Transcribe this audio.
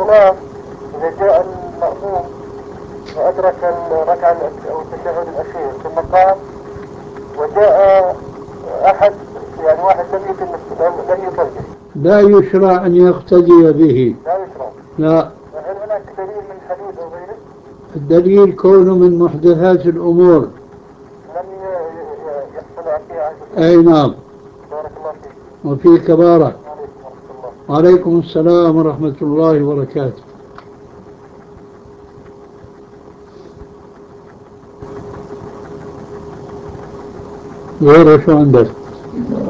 الصلاة إذا جاء المأموم وأدرك الركعة أو التشهد الأخير ثم قام وجاء أحد يعني واحد لم يكبر، لا يشرع أن يقتدي به. لا يشرع. لا. هل هناك دليل من حديث أو غيره؟ الدليل كونه من محدثات الأمور لم يحصل فيها. أي نعم. بارك الله فيك. وفيك بارك. عليكم ورحمة الله. وعليكم السلام ورحمة الله وبركاته. غيره شو عندك؟